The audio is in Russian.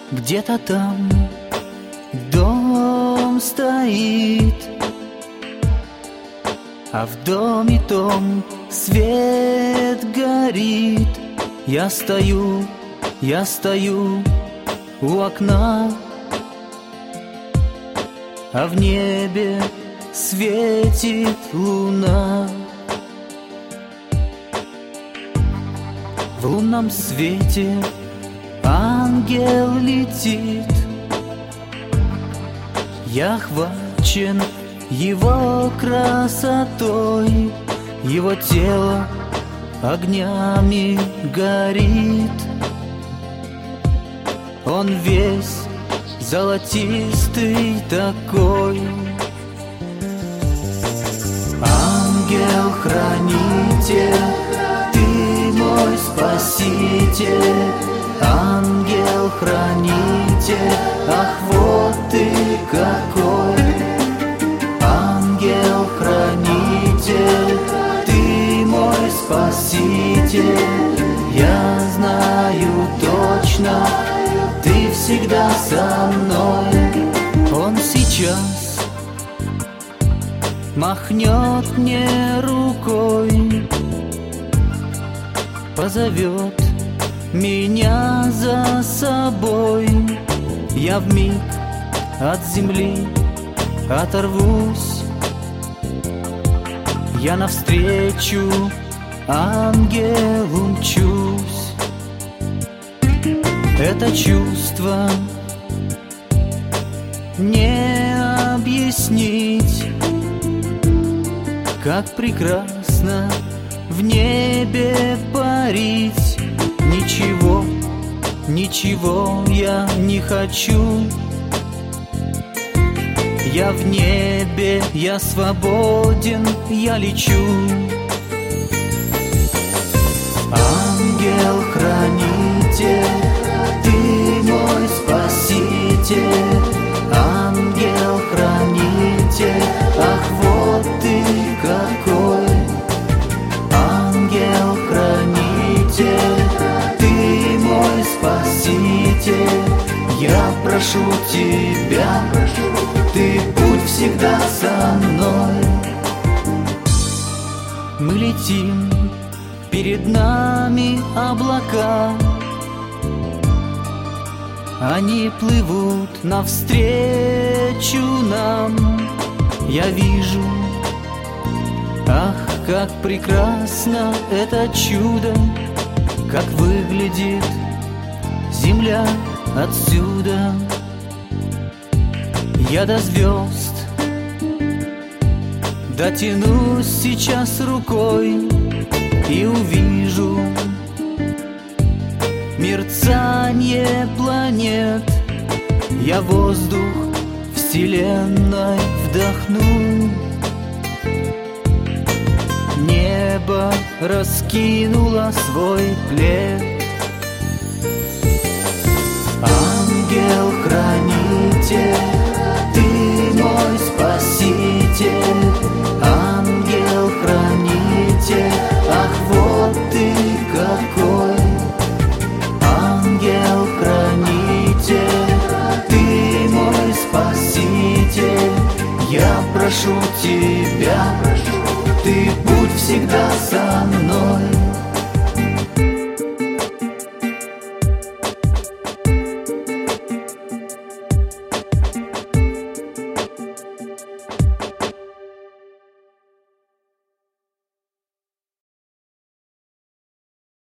Где-то там дом стоит, а в доме том свет горит. Я стою у окна, а в небе светит луна. В лунном свете ангел летит. Я охвачен его красотой, его тело огнями горит. Он весь золотистый такой. Ангел-хранитель, ты мой спаситель. Ангел-хранитель, ах, вот ты какой. Ангел-хранитель, ты мой спаситель. Я знаю точно, ты всегда со мной. Он сейчас махнет мне рукой, позовет меня за собой. Я вмиг от земли оторвусь, я навстречу ангелу мчусь. Это чувство не объяснить, как прекрасно в небе парить. Ничего я не хочу. Я в небе, я свободен, я лечу. Ангел-хранитель, ты мой спаситель. Ангел-хранитель, ах, вот ты какой. Ангел-хранитель, ты мой спаситель. Я прошу тебя, ты будь всегда со мной. Мы летим, перед нами облака, они плывут навстречу нам. Я вижу, ах, как прекрасно это чудо, как выглядит земля отсюда. Я до звезд дотянусь сейчас рукой и увижу мерцание планет. Я воздух вселенной вдохну. Небо раскинуло свой плед. Ангел-хранитель, ты мой спаситель. Ангел-хранитель, ах, вот ты какой. Ангел-хранитель, ты мой спаситель. Я прошу тебя, ты будь всегда со мной.